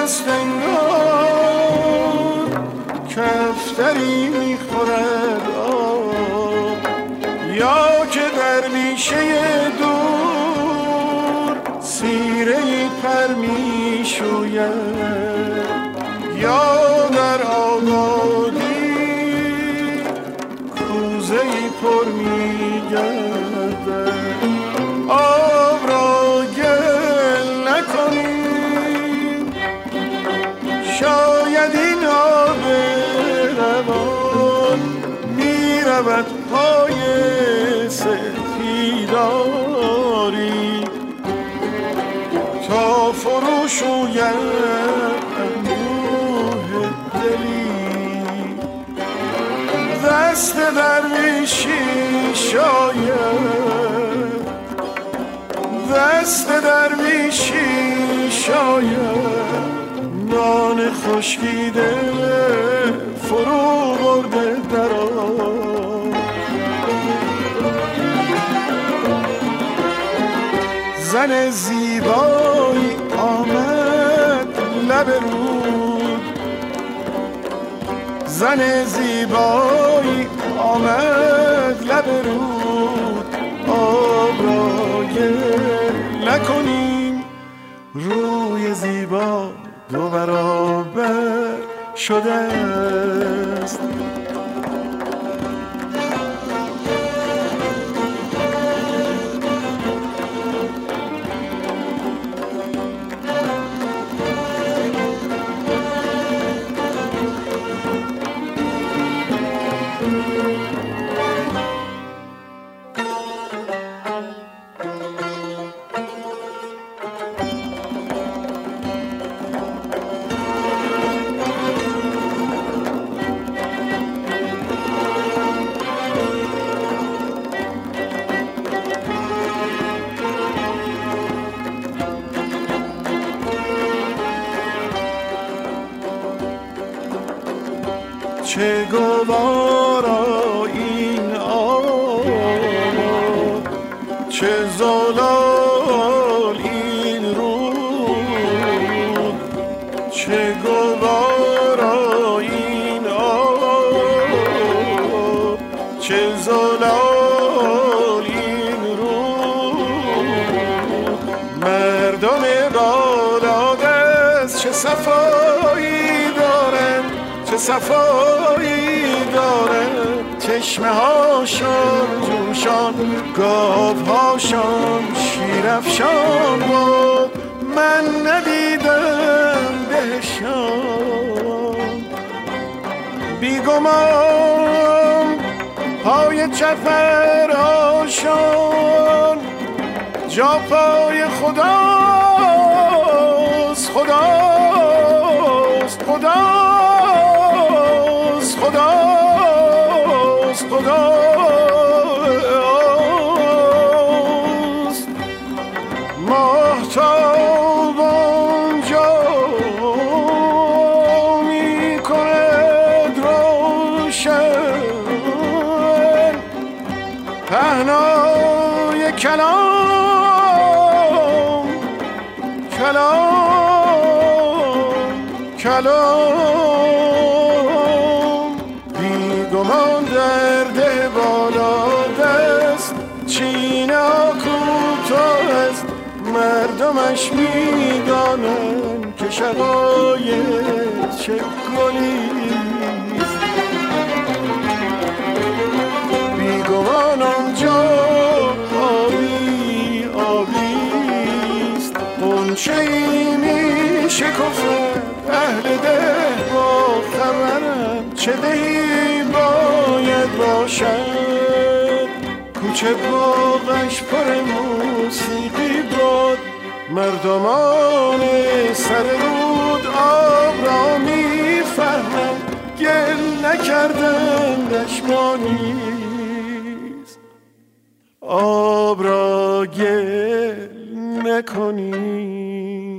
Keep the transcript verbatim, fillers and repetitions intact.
است انگار کفتری میخورد آب، یا که در بیشه دور سیره پر میشوید، یا در آبادی کوزه‌ای پر میگردد. آب را گل نکنیم، شاید این آب روان میرود پای سپیداری تا فرو شوید اندوه دلی. دست درویشی شاید، دست درویشی شاید نان خشکیده فرو برده در آب. زن زیبایی آمد لب رود، زن زیبایی آمد لب رود. آب را گل نکنیم، روی زیبا دو برابر شده است. چه گوارا این آب، چه زلال این رود، چه گوارا این آب، چه زلال این رود. مردم بالادست چه صفایی دارن، چه صفایی دارد. چشمه هاشان جوشان، گاو هاشان شیرافشان بود. من ندیدم بهشان، بیگمان پای چرفراشان جا پای خداست، خداست، خداست، خداست، خداست. ماهتاب آنجا می کند روشن پهنای کلام، کلام، کلام. بیگمان در ده بالا دست چینا کوتاه است. مردمش میدانند که شقایق چه گلیست. بیگمان آنجا آبی آبیست. غنچه‌ای می شکفد اهل ده با خبرم. چه دهی باید باشد، کوچه باغش پر موسیقی بود. مردمان سر رود آب را میفهمن، گل نکردن دشمانیست. آب را گل نکنی.